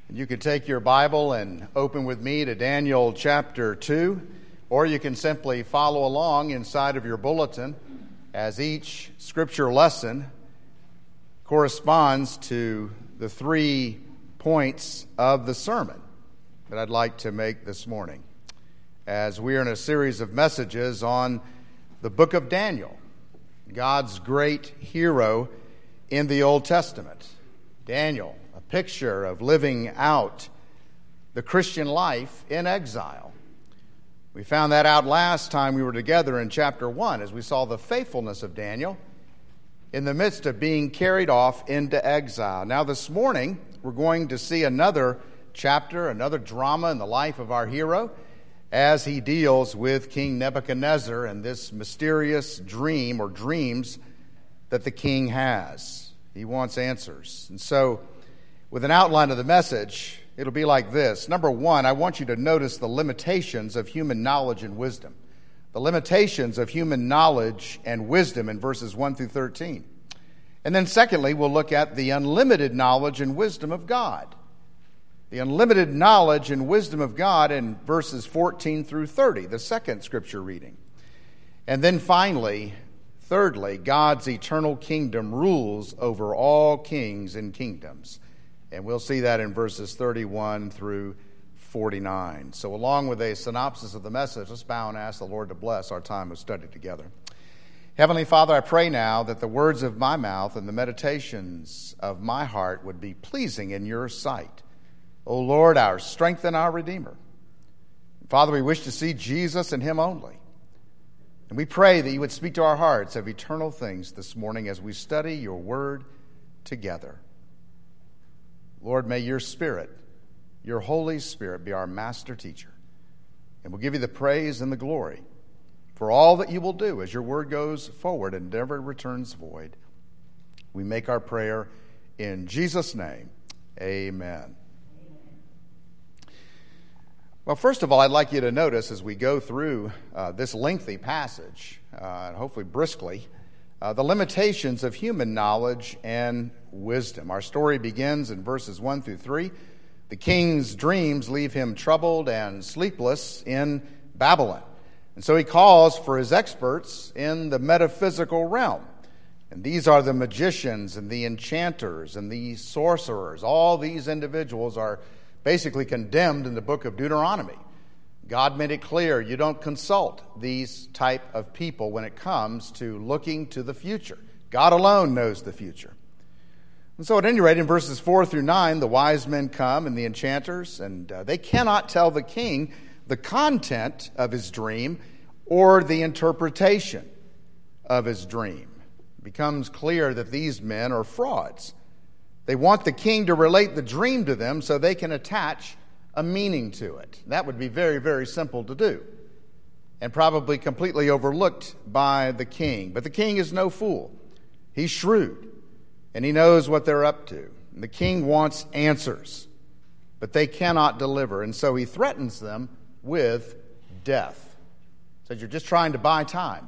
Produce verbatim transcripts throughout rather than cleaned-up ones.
You can take your Bible and open with me to Daniel chapter two, or you can simply follow along inside of your bulletin as each scripture lesson corresponds to the three points of the sermon that I'd like to make this morning, as we are in a series of messages on the book of Daniel, God's great hero in the Old Testament. Daniel, a picture of living out the Christian life in exile. We found that out last time we were together in chapter one as we saw the faithfulness of Daniel in the midst of being carried off into exile. Now this morning we're going to see another chapter, another drama in the life of our hero as he deals with King Nebuchadnezzar and this mysterious dream or dreams that the king has. He wants answers. And so with an outline of the message, it'll be like this. Number one, I want you to notice the limitations of human knowledge and wisdom. The limitations of human knowledge and wisdom in verses one through thirteen. And then secondly, we'll look at the unlimited knowledge and wisdom of God. The unlimited knowledge and wisdom of God in verses fourteen through thirty, the second scripture reading. And then finally, thirdly, God's eternal kingdom rules over all kings and kingdoms. And we'll see that in verses thirty-one through forty-nine. So along with a synopsis of the message, let's bow and ask the Lord to bless our time of study together. Heavenly Father, I pray now that the words of my mouth and the meditations of my heart would be pleasing in your sight. O Lord, our strength and our Redeemer. Father, we wish to see Jesus and him only. And we pray that you would speak to our hearts of eternal things this morning as we study your word together. Lord, may your Spirit, your Holy Spirit, be our master teacher. And we'll give you the praise and the glory for all that you will do as your word goes forward and never returns void. We make our prayer in Jesus' name. Amen. Well, first of all, I'd like you to notice as we go through uh, this lengthy passage, uh, and hopefully briskly, uh, the limitations of human knowledge and wisdom. Our story begins in verses one through three. The king's dreams leave him troubled and sleepless in Babylon. And so he calls for his experts in the metaphysical realm. And these are the magicians and the enchanters and the sorcerers. All these individuals are basically condemned in the book of Deuteronomy. God made it clear you don't consult these type of people when it comes to looking to the future. God alone knows the future. And so at any rate, in verses four through nine, the wise men come and the enchanters, and uh, they cannot tell the king the content of his dream or the interpretation of his dream. It becomes clear that these men are frauds. They want the king to relate the dream to them so they can attach a meaning to it. That would be very, very simple to do and probably completely overlooked by the king. But the king is no fool. He's shrewd and he knows what they're up to. And the king wants answers, but they cannot deliver. And so he threatens them with death. Says, you're just trying to buy time.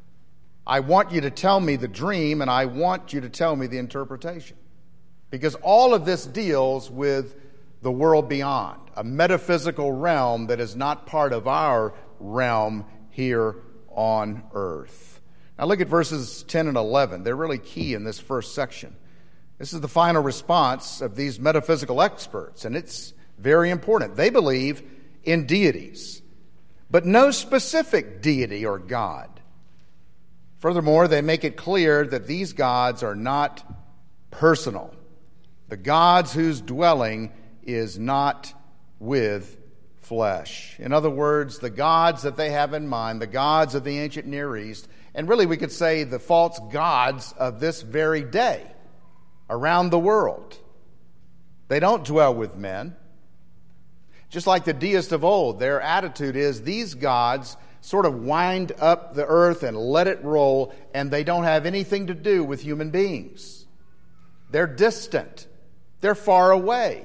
I want you to tell me the dream and I want you to tell me the interpretation. Because all of this deals with the world beyond, a metaphysical realm that is not part of our realm here on earth. Now look at verses ten and eleven. They're really key in this first section. This is the final response of these metaphysical experts, and it's very important. They believe in deities, but no specific deity or God. Furthermore, they make it clear that these gods are not personal. The gods whose dwelling is not with flesh. In other words, the gods that they have in mind, the gods of the ancient Near East, and really we could say the false gods of this very day around the world. They don't dwell with men. Just like the deists of old, their attitude is these gods sort of wind up the earth and let it roll, and they don't have anything to do with human beings. They're distant. They're far away.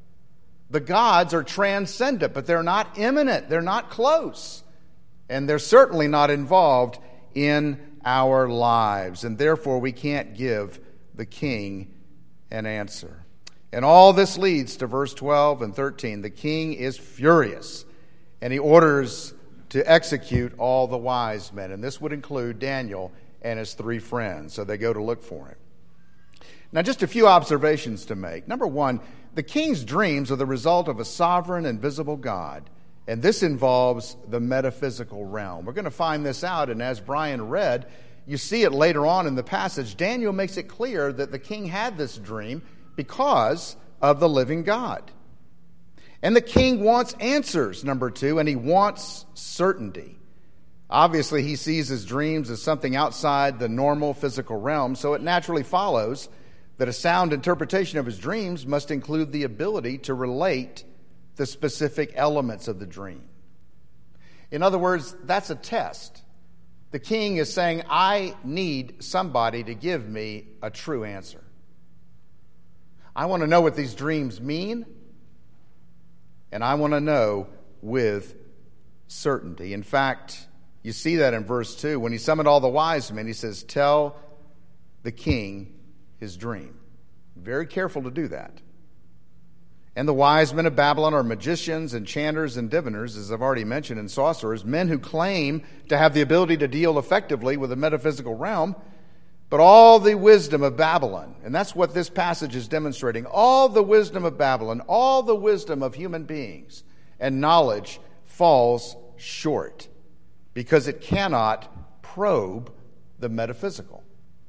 The gods are transcendent, but they're not immanent. They're not close. And they're certainly not involved in our lives. And therefore, we can't give the king an answer. And all this leads to verse twelve and thirteen. The king is furious, and he orders to execute all the wise men. And this would include Daniel and his three friends. So they go to look for him. Now, just a few observations to make. Number one, the king's dreams are the result of a sovereign and visible God. And this involves the metaphysical realm. We're going to find this out, and as Brian read, you see it later on in the passage. Daniel makes it clear that the king had this dream because of the living God. And the king wants answers, number two, and he wants certainty. Obviously, he sees his dreams as something outside the normal physical realm, so it naturally follows that a sound interpretation of his dreams must include the ability to relate the specific elements of the dream. In other words, that's a test. The king is saying, I need somebody to give me a true answer. I want to know what these dreams mean, and I want to know with certainty. In fact, you see that in verse two. When he summoned all the wise men, he says, tell the king his dream. Very careful to do that. And the wise men of Babylon are magicians, enchanters, and diviners, as I've already mentioned, and sorcerers, men who claim to have the ability to deal effectively with the metaphysical realm. But all the wisdom of Babylon, and that's what this passage is demonstrating, all the wisdom of Babylon, all the wisdom of human beings and knowledge falls short because it cannot probe the metaphysical.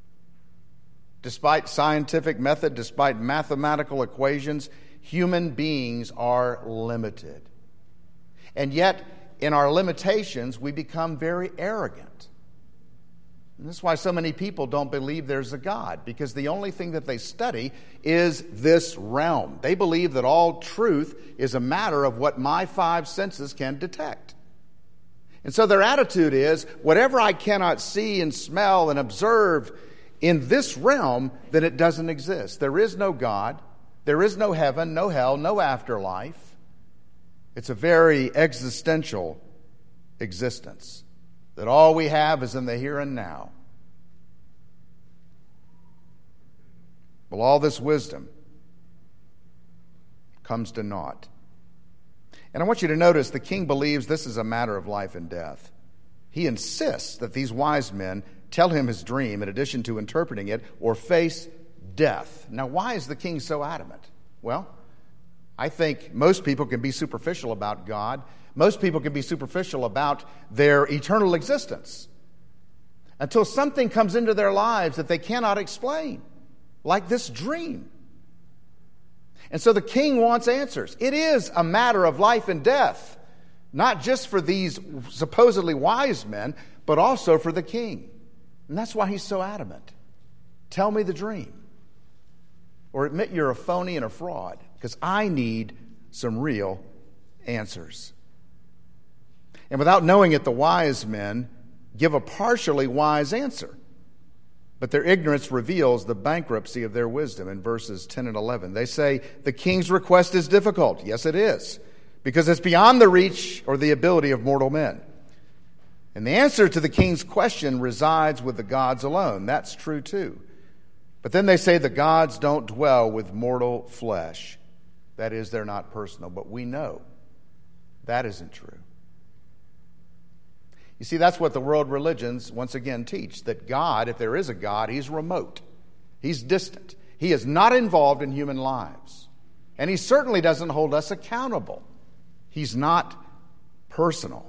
Despite scientific method, despite mathematical equations, human beings are limited. And yet, in our limitations, we become very arrogant. And that's why so many people don't believe there's a God, because the only thing that they study is this realm. They believe that all truth is a matter of what my five senses can detect. And so their attitude is, whatever I cannot see and smell and observe in this realm, then it doesn't exist. There is no God. There is no heaven, no hell, no afterlife. It's a very existential existence, that all we have is in the here and now. Well, all this wisdom comes to naught. And I want you to notice the king believes this is a matter of life and death. He insists that these wise men tell him his dream in addition to interpreting it, or face death. Now, why is the king so adamant? Well, I think most people can be superficial about God. Most people can be superficial about their eternal existence until something comes into their lives that they cannot explain, like this dream. And so the king wants answers. It is a matter of life and death, not just for these supposedly wise men, but also for the king. And that's why he's so adamant. Tell me the dream, or admit you're a phony and a fraud, because I need some real answers. And without knowing it, the wise men give a partially wise answer. But their ignorance reveals the bankruptcy of their wisdom in verses ten and eleven. They say, the king's request is difficult. Yes, it is, because it's beyond the reach or the ability of mortal men. And the answer to the king's question resides with the gods alone. That's true too. But then they say the gods don't dwell with mortal flesh. That is, they're not personal. But we know that isn't true. You see, that's what the world religions once again teach, that God, if there is a God, he's remote. He's distant. He is not involved in human lives. And he certainly doesn't hold us accountable. He's not personal.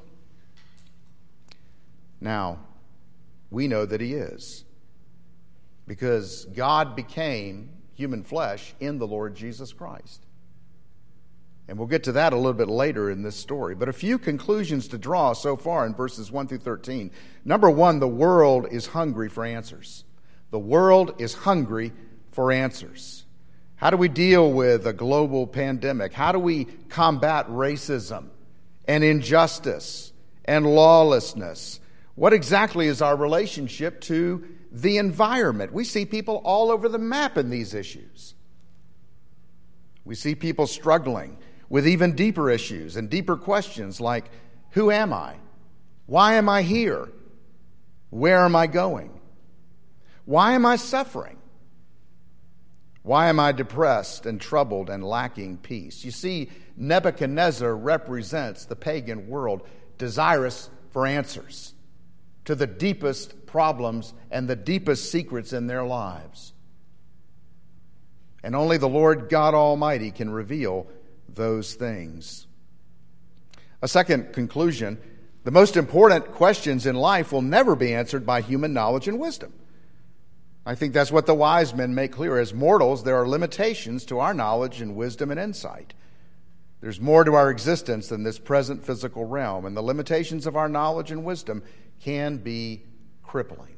Now, we know that he is, because God became human flesh in the Lord Jesus Christ. And we'll get to that a little bit later in this story. But a few conclusions to draw so far in verses one through thirteen. Number one, the world is hungry for answers. The world is hungry for answers. How do we deal with a global pandemic? How do we combat racism and injustice and lawlessness? What exactly is our relationship to the environment? We see people all over the map in these issues. We see people struggling with even deeper issues and deeper questions like, who am I? Why am I here? Where am I going? Why am I suffering? Why am I depressed and troubled and lacking peace? You see, Nebuchadnezzar represents the pagan world, desirous for answers to the deepest problems and the deepest secrets in their lives. And only the Lord God Almighty can reveal those things. A second conclusion: the most important questions in life will never be answered by human knowledge and wisdom. I think that's what the wise men make clear. As mortals, there are limitations to our knowledge and wisdom and insight. There's more to our existence than this present physical realm, and the limitations of our knowledge and wisdom can be crippling.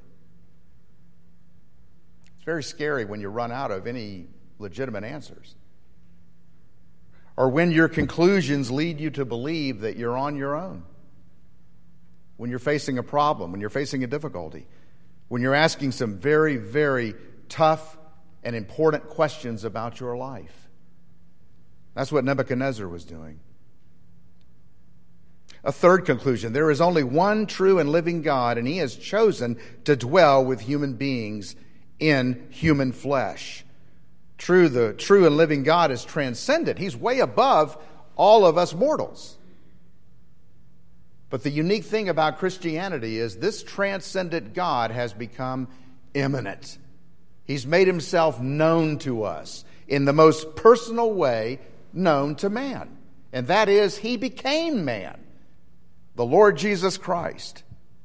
It's very scary when you run out of any legitimate answers, or when your conclusions lead you to believe that you're on your own. When you're facing a problem, when you're facing a difficulty, when you're asking some very, very tough and important questions about your life. That's what Nebuchadnezzar was doing. A third conclusion: there is only one true and living God, and he has chosen to dwell with human beings in human flesh. True, the true and living God is transcendent. He's way above all of us mortals. But the unique thing about Christianity is this transcendent God has become immanent. He's made himself known to us in the most personal way known to man. And that is, he became man, the Lord Jesus Christ.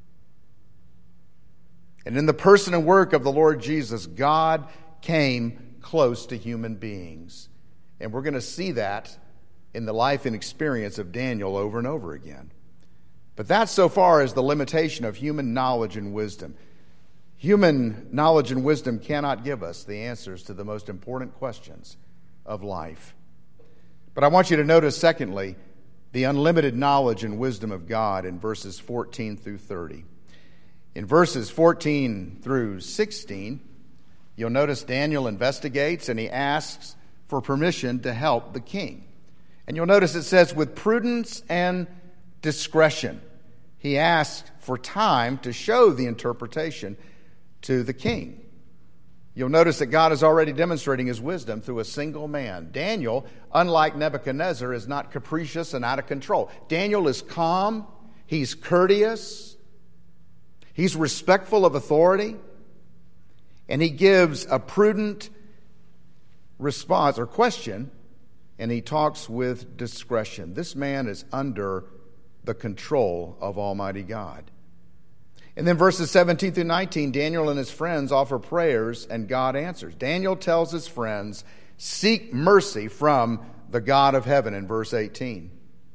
And in the person and work of the Lord Jesus, God came close to human beings. And we're going to see that in the life and experience of Daniel over and over again. But that's so far as the limitation of human knowledge and wisdom. Human knowledge and wisdom cannot give us the answers to the most important questions of life. But I want you to notice, secondly, the unlimited knowledge and wisdom of God in verses fourteen through thirty. In verses fourteen through sixteen, you'll notice Daniel investigates and he asks for permission to help the king. And you'll notice it says, with prudence and discretion, he asked for time to show the interpretation to the king. You'll notice that God is already demonstrating his wisdom through a single man. Daniel, unlike Nebuchadnezzar, is not capricious and out of control. Daniel is calm, he's courteous, he's respectful of authority, and he gives a prudent response or question, and he talks with discretion. This man is under the control of Almighty God. And then verses seventeen through nineteen, Daniel and his friends offer prayers and God answers. Daniel tells his friends, seek mercy from the God of heaven in verse eighteen.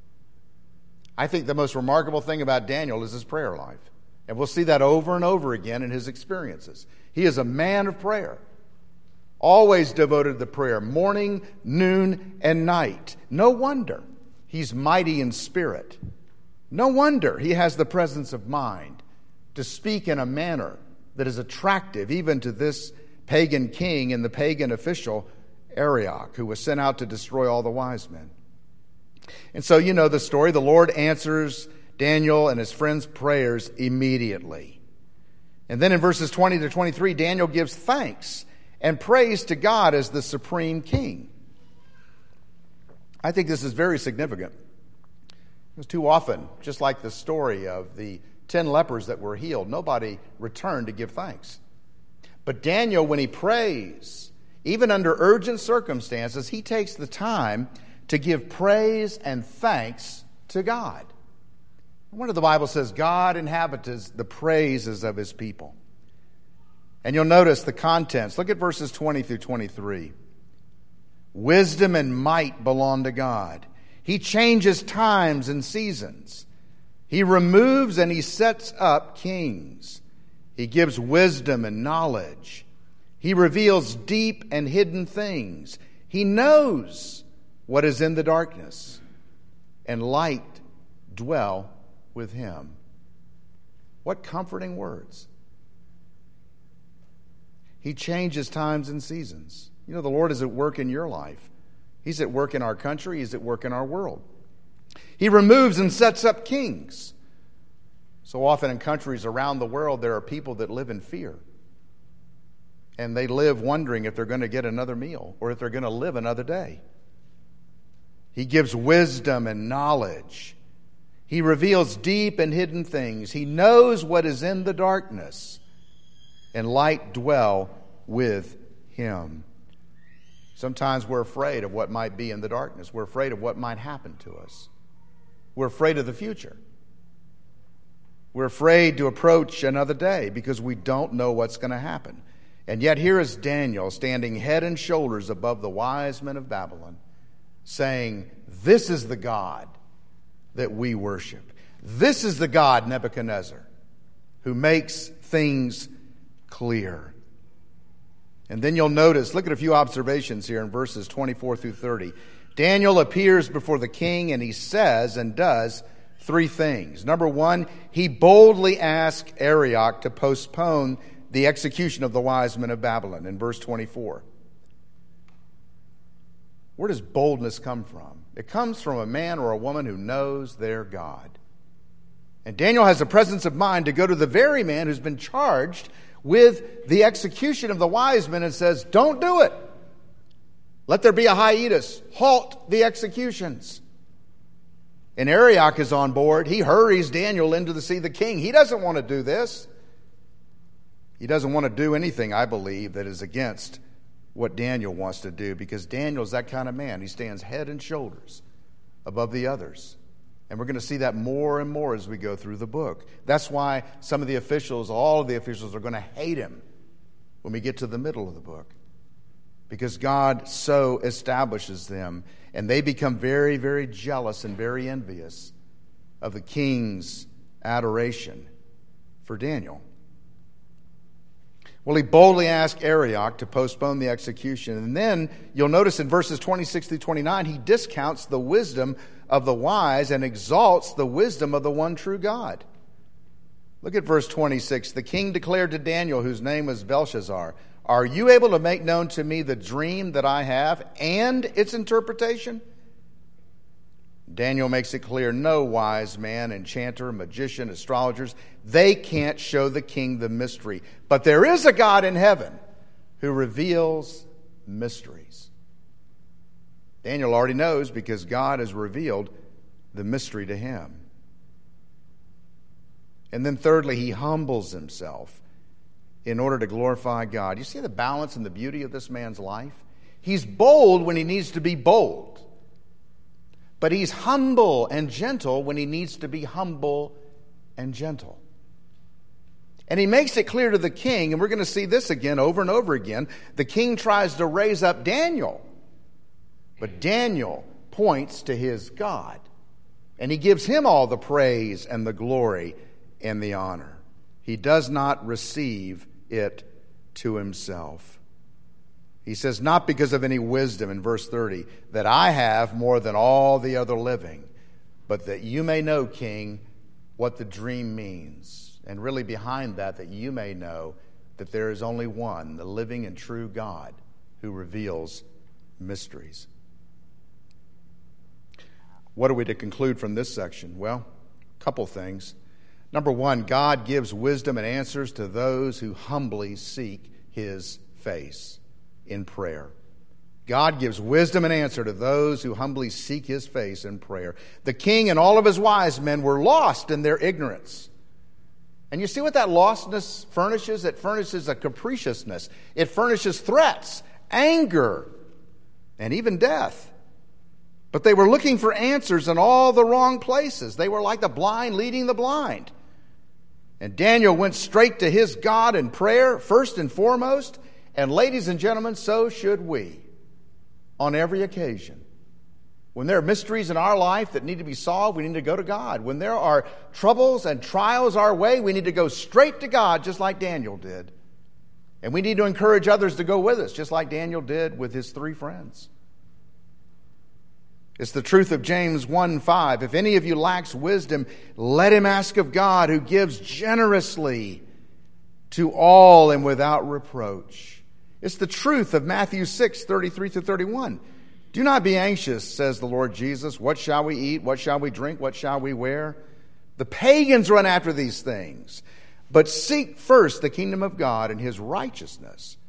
I think the most remarkable thing about Daniel is his prayer life. And we'll see that over and over again in his experiences. He is a man of prayer, always devoted to prayer, morning, noon, and night. No wonder he's mighty in spirit. No wonder he has the presence of mind to speak in a manner that is attractive even to this pagan king and the pagan official Arioch, who was sent out to destroy all the wise men. And so you know the story. The Lord answers Daniel and his friends' prayers immediately. And then in verses twenty to twenty-three, Daniel gives thanks and praise to God as the supreme king. I think this is very significant. Because too often, just like the story of the ten lepers that were healed, nobody returned to give thanks. But Daniel, when he prays, even under urgent circumstances, he takes the time to give praise and thanks to God. No wonder the Bible says God inhabits the praises of his people. And you'll notice the contents. Look at verses twenty through twenty-three. Wisdom and might belong to God. He changes times and seasons. He removes and he sets up kings. He gives wisdom and knowledge. He reveals deep and hidden things. He knows what is in the darkness, and light dwell with him. What comforting words. He changes times and seasons. You know, the Lord is at work in your life. He's at work in our country. He's at work in our world. He removes and sets up kings. So often in countries around the world, there are people that live in fear. and they live wondering if they're going to get another meal or if they're going to live another day. He gives wisdom and knowledge. He reveals deep and hidden things. He knows what is in the darkness, and light dwell with him. Sometimes we're afraid of what might be in the darkness. We're afraid of what might happen to us. We're afraid of the future. We're afraid to approach another day because we don't know what's going to happen. And yet here is Daniel standing head and shoulders above the wise men of Babylon, saying, this is the God that we worship. This is the God, Nebuchadnezzar, who makes things clear. And then you'll notice, look at a few observations here in verses twenty-four through thirty. Daniel appears before the king and he says and does three things. Number one, he boldly asks Arioch to postpone the execution of the wise men of Babylon in verse twenty-four. Where does boldness come from? It comes from a man or a woman who knows their God. And Daniel has the presence of mind to go to the very man who's been charged with the execution of the wise men and says, don't do it. Let there be a hiatus. Halt the executions. And Arioch is on board. He hurries Daniel in to see the king. He doesn't want to do this. He doesn't want to do anything, I believe, that is against what Daniel wants to do, because Daniel's that kind of man. He stands head and shoulders above the others. And we're going to see that more and more as we go through the book. That's why some of the officials, all of the officials, are going to hate him when we get to the middle of the book, because God so establishes them, and they become very, very jealous and very envious of the king's adoration for Daniel. Well, he boldly asked Arioch to postpone the execution. And then you'll notice in verses twenty-six through twenty-nine, he discounts the wisdom of the wise and exalts the wisdom of the one true God. Look at verse twenty-six. The king declared to Daniel, whose name was Belshazzar, are you able to make known to me the dream that I have and its interpretation? Daniel makes it clear, no wise man, enchanter, magician, astrologers, they can't show the king the mystery. But there is a God in heaven who reveals mysteries. Daniel already knows because God has revealed the mystery to him. And then thirdly, he humbles himself in order to glorify God. You see the balance and the beauty of this man's life? He's bold when he needs to be bold. But he's humble and gentle when he needs to be humble and gentle. And he makes it clear to the king, and we're going to see this again over and over again. The king tries to raise up Daniel, but Daniel points to his God, and he gives him all the praise and the glory and the honor. He does not receive it to himself. He says, not because of any wisdom, in verse thirty, that I have more than all the other living, but that you may know, king, what the dream means. And really behind that, that you may know that there is only one, the living and true God, who reveals mysteries. What are we to conclude from this section? Well, a couple things. Number one, God gives wisdom and answers to those who humbly seek his face in prayer. God gives wisdom and answer to those who humbly seek his face in prayer. The king and all of his wise men were lost in their ignorance. And you see what that lostness furnishes? It furnishes a capriciousness. It furnishes threats, anger, and even death. But they were looking for answers in all the wrong places. They were like the blind leading the blind. And Daniel went straight to his God in prayer, first and foremost. And ladies and gentlemen, so should we on every occasion. When there are mysteries in our life that need to be solved, we need to go to God. When there are troubles and trials our way, we need to go straight to God, just like Daniel did. And we need to encourage others to go with us, just like Daniel did with his three friends. It's the truth of James one five. If any of you lacks wisdom, let him ask of God, who gives generously to all and without reproach. It's the truth of Matthew six thirty-three through thirty-one. Do not be anxious, says the Lord Jesus. What shall we eat? What shall we drink? What shall we wear? The pagans run after these things. But seek first the kingdom of God and his righteousness,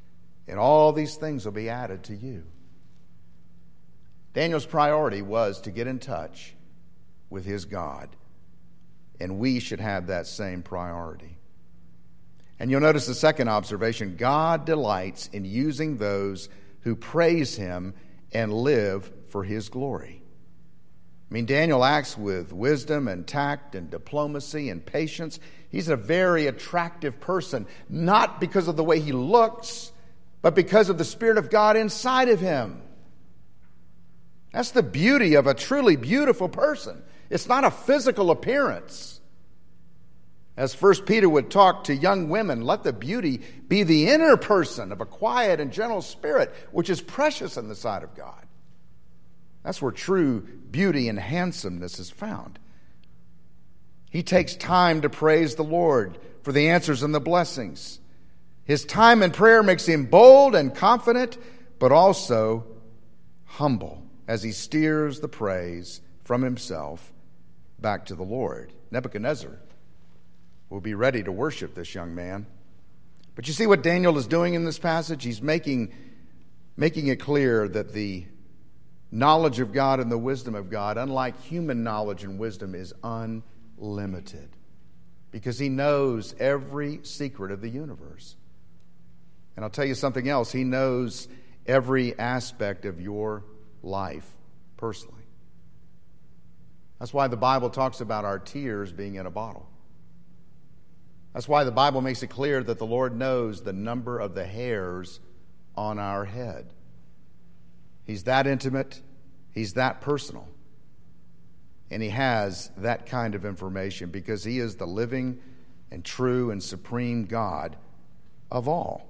and all these things will be added to you. Daniel's priority was to get in touch with his God, and we should have that same priority. And you'll notice the second observation: God delights in using those who praise him and live for his glory. I mean, Daniel acts with wisdom and tact and diplomacy and patience. He's a very attractive person, not because of the way he looks, but because of the Spirit of God inside of him. That's the beauty of a truly beautiful person. It's not a physical appearance. As First Peter would talk to young women, let the beauty be the inner person of a quiet and gentle spirit, which is precious in the sight of God. That's where true beauty and handsomeness is found. He takes time to praise the Lord for the answers and the blessings. His time in prayer makes him bold and confident, but also humble as he steers the praise from himself back to the Lord. Nebuchadnezzar will be ready to worship this young man. But you see what Daniel is doing in this passage? He's making, making it clear that the knowledge of God and the wisdom of God, unlike human knowledge and wisdom, is unlimited, because he knows every secret of the universe. And I'll tell you something else. He knows every aspect of your life personally. That's why the Bible talks about our tears being in a bottle. That's why the Bible makes it clear that the Lord knows the number of the hairs on our head. He's that intimate. He's that personal. And he has that kind of information because he is the living and true and supreme God of all.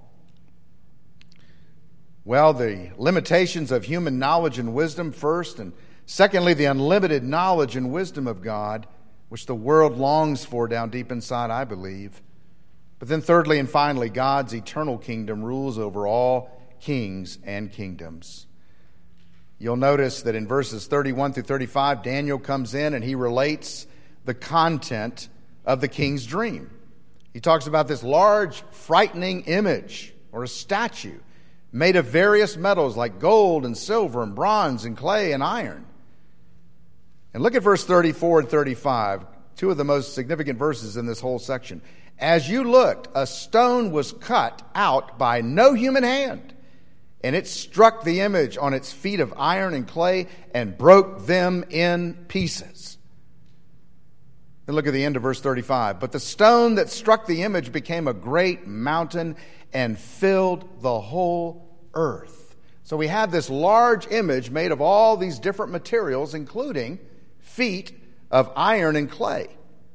Well, the limitations of human knowledge and wisdom first, and secondly, the unlimited knowledge and wisdom of God, which the world longs for down deep inside, I believe. But then thirdly and finally, God's eternal kingdom rules over all kings and kingdoms. You'll notice that in verses thirty-one through thirty-five, Daniel comes in and he relates the content of the king's dream. He talks about this large, frightening image or a statue made of various metals like gold and silver and bronze and clay and iron. And look at verse thirty-four and thirty-five, two of the most significant verses in this whole section. As you looked, a stone was cut out by no human hand, and it struck the image on its feet of iron and clay and broke them in pieces. Then look at the end of verse thirty-five. But the stone that struck the image became a great mountain and filled the whole earth. So we have this large image made of all these different materials, including feet of iron and clay.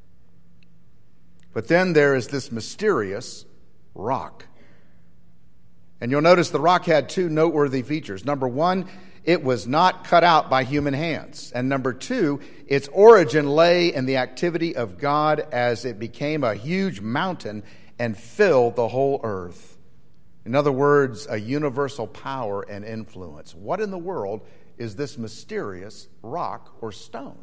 But then there is this mysterious rock. And you'll notice the rock had two noteworthy features. Number one, it was not cut out by human hands. And number two, its origin lay in the activity of God as it became a huge mountain and filled the whole earth. In other words, a universal power and influence. What in the world is this mysterious rock or stone?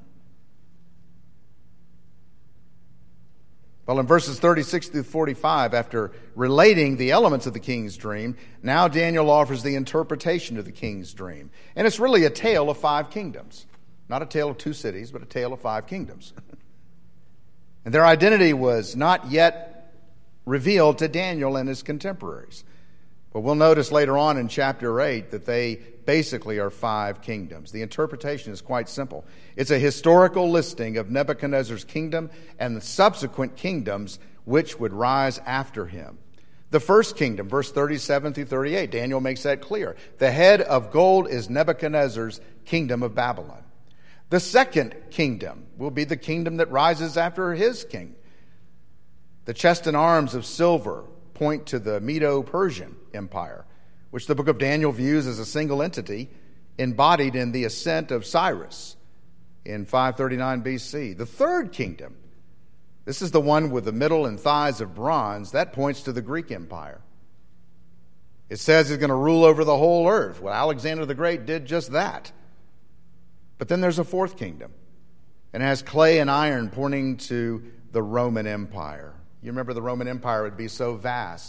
Well, in verses thirty-six through forty-five, after relating the elements of the king's dream, now Daniel offers the interpretation of the king's dream. And it's really a tale of five kingdoms. Not a tale of two cities, but a tale of five kingdoms. And their identity was not yet revealed to Daniel and his contemporaries. But we'll notice later on in chapter eight that they basically are five kingdoms. The interpretation is quite simple. It's a historical listing of Nebuchadnezzar's kingdom and the subsequent kingdoms which would rise after him. The first kingdom, verse thirty-seven through thirty-eight, Daniel makes that clear. The head of gold is Nebuchadnezzar's kingdom of Babylon. The second kingdom will be the kingdom that rises after his king. The chest and arms of silver point to the Medo-Persian Empire, which the book of Daniel views as a single entity embodied in the ascent of Cyrus in five thirty-nine B C. The third kingdom, this is the one with the middle and thighs of bronze, that points to the Greek Empire. It says he's going to rule over the whole earth. Well, Alexander the Great did just that. But then there's a fourth kingdom, and it has clay and iron pointing to the Roman Empire. You remember the Roman Empire would be so vast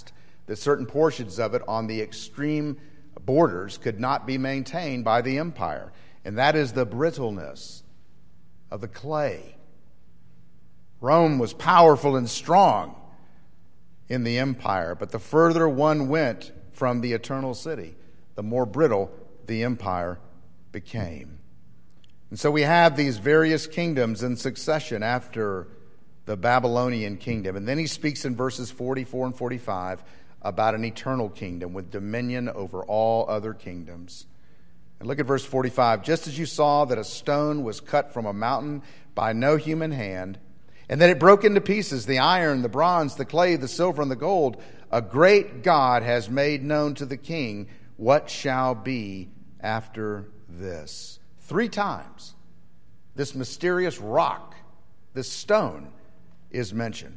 that certain portions of it on the extreme borders could not be maintained by the empire. And that is the brittleness of the clay. Rome was powerful and strong in the empire, but the further one went from the eternal city, the more brittle the empire became. And so we have these various kingdoms in succession after the Babylonian kingdom. And then he speaks in verses forty-four and forty-five about an eternal kingdom with dominion over all other kingdoms. And look at verse forty-five. Just as you saw that a stone was cut from a mountain by no human hand, and that it broke into pieces the iron, the bronze, the clay, the silver, and the gold, a great God has made known to the king what shall be after this. Three times, this mysterious rock, this stone, is mentioned.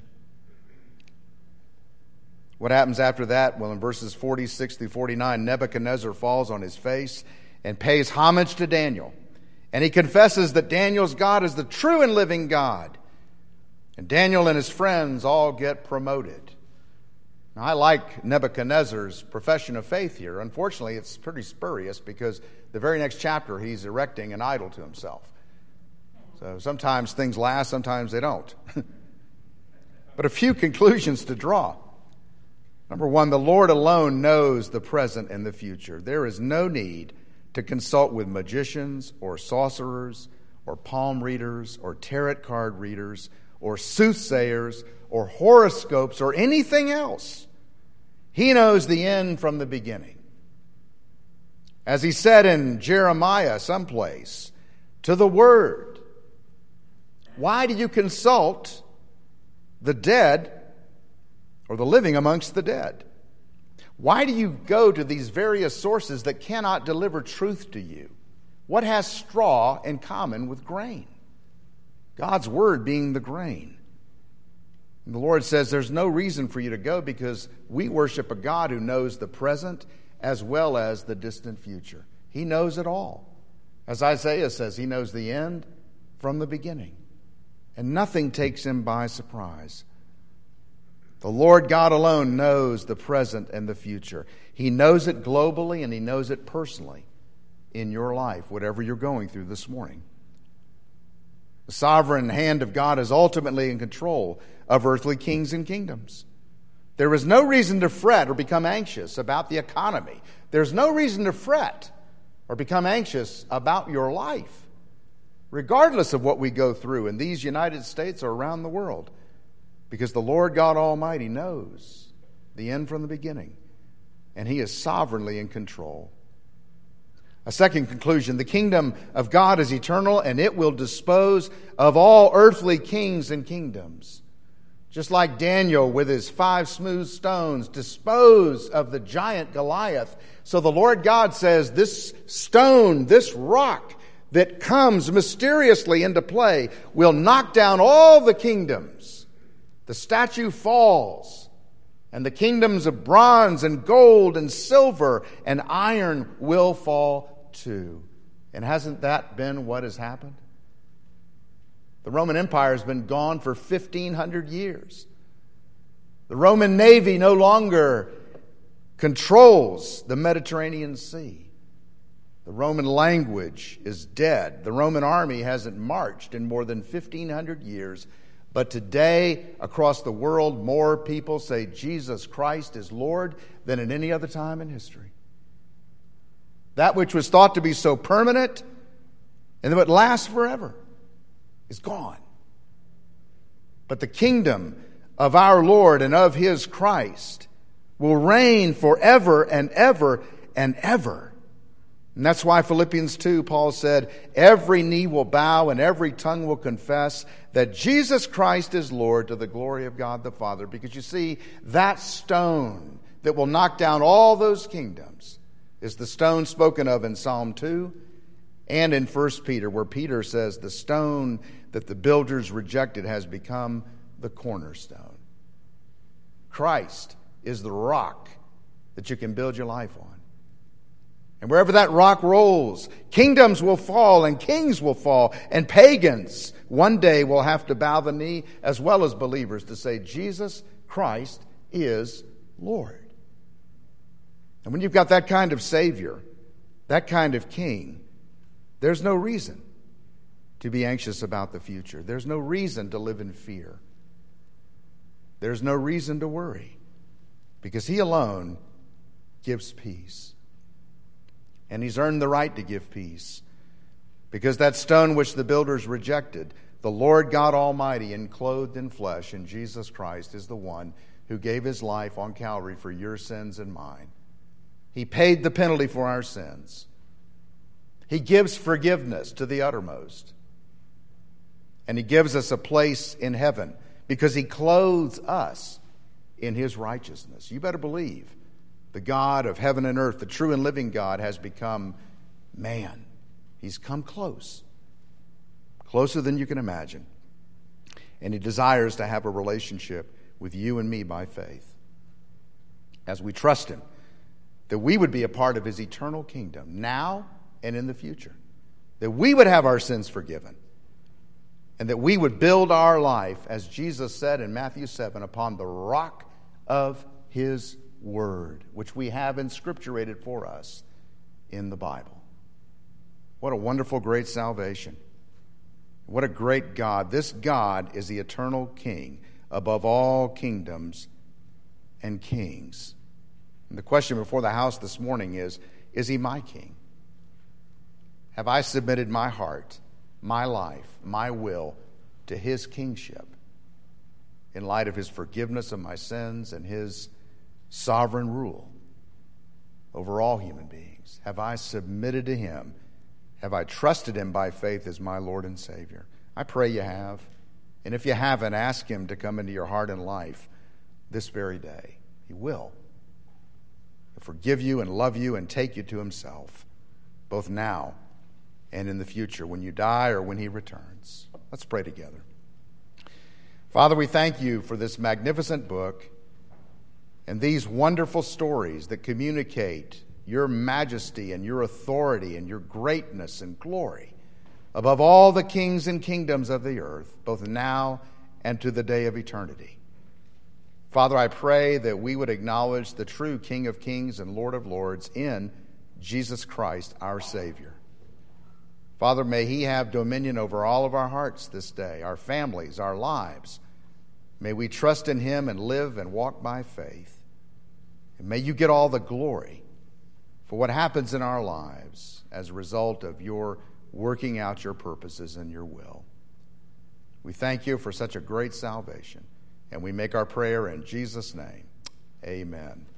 What happens after that? Well, in verses forty-six through forty-nine, Nebuchadnezzar falls on his face and pays homage to Daniel. And he confesses that Daniel's God is the true and living God. And Daniel and his friends all get promoted. Now, I like Nebuchadnezzar's profession of faith here. Unfortunately, it's pretty spurious because the very next chapter he's erecting an idol to himself. So sometimes things last, sometimes they don't. But a few conclusions to draw. Number one, the Lord alone knows the present and the future. There is no need to consult with magicians or sorcerers or palm readers or tarot card readers or soothsayers or horoscopes or anything else. He knows the end from the beginning. As he said in Jeremiah someplace, to the word, why do you consult the dead or the living amongst the dead? Why do you go to these various sources that cannot deliver truth to you? What has straw in common with grain? God's word being the grain. And the Lord says there's no reason for you to go because we worship a God who knows the present as well as the distant future. He knows it all. As Isaiah says, he knows the end from the beginning. And nothing takes him by surprise. The Lord God alone knows the present and the future. He knows it globally and he knows it personally in your life, whatever you're going through this morning. The sovereign hand of God is ultimately in control of earthly kings and kingdoms. There is no reason to fret or become anxious about the economy. There's no reason to fret or become anxious about your life, regardless of what we go through in these United States or around the world, because the Lord God Almighty knows the end from the beginning, and he is sovereignly in control. A second conclusion, the kingdom of God is eternal, and it will dispose of all earthly kings and kingdoms. Just like Daniel with his five smooth stones disposed of the giant Goliath. So the Lord God says this stone, this rock that comes mysteriously into play will knock down all the kingdoms. The statue falls, and the kingdoms of bronze and gold and silver and iron will fall too. And hasn't that been what has happened? The Roman Empire has been gone for fifteen hundred years. The Roman Navy no longer controls the Mediterranean Sea. The Roman language is dead. The Roman army hasn't marched in more than fifteen hundred years. But today, across the world, more people say Jesus Christ is Lord than at any other time in history. That which was thought to be so permanent and that would last forever is gone. But the kingdom of our Lord and of his Christ will reign forever and ever and ever. And that's why Philippians two, Paul said, every knee will bow and every tongue will confess that Jesus Christ is Lord to the glory of God the Father. Because you see, that stone that will knock down all those kingdoms is the stone spoken of in Psalm two and in First Peter, where Peter says the stone that the builders rejected has become the cornerstone. Christ is the rock that you can build your life on. And wherever that rock rolls, kingdoms will fall and kings will fall, and pagans one day will have to bow the knee, as well as believers, to say Jesus Christ is Lord. And when you've got that kind of Savior, that kind of King, there's no reason to be anxious about the future. There's no reason to live in fear. There's no reason to worry, because He alone gives peace. And He's earned the right to give peace, because that stone which the builders rejected, the Lord God Almighty, enclothed in flesh in Jesus Christ, is the one who gave His life on Calvary for your sins and mine. He paid the penalty for our sins. He gives forgiveness to the uttermost. And He gives us a place in heaven because He clothes us in His righteousness. You better believe the God of heaven and earth, the true and living God, has become man. He's come close, closer than you can imagine. And He desires to have a relationship with you and me by faith. As we trust Him, that we would be a part of His eternal kingdom now and in the future. That we would have our sins forgiven. And that we would build our life, as Jesus said in Matthew seven, upon the rock of His Word, which we have inscripturated for us in the Bible. What a wonderful, great salvation. What a great God. This God is the eternal King above all kingdoms and kings. And the question before the house this morning is, is He my King? Have I submitted my heart, my life, my will to His kingship in light of His forgiveness of my sins and His sovereign rule over all human beings? Have I submitted to Him? Have I trusted Him by faith as my Lord and Savior? I pray you have. And if you haven't, ask Him to come into your heart and life this very day. He will. He'll forgive you and love you and take you to Himself, both now and in the future, when you die or when He returns. Let's pray together. Father, we thank You for this magnificent book and these wonderful stories that communicate Your majesty and Your authority and Your greatness and glory above all the kings and kingdoms of the earth, both now and to the day of eternity. Father, I pray that we would acknowledge the true King of kings and Lord of lords in Jesus Christ, our Savior. Father, may He have dominion over all of our hearts this day, our families, our lives. May we trust in Him and live and walk by faith. And may You get all the glory for what happens in our lives as a result of Your working out Your purposes and Your will. We thank You for such a great salvation, and we make our prayer in Jesus' name. Amen.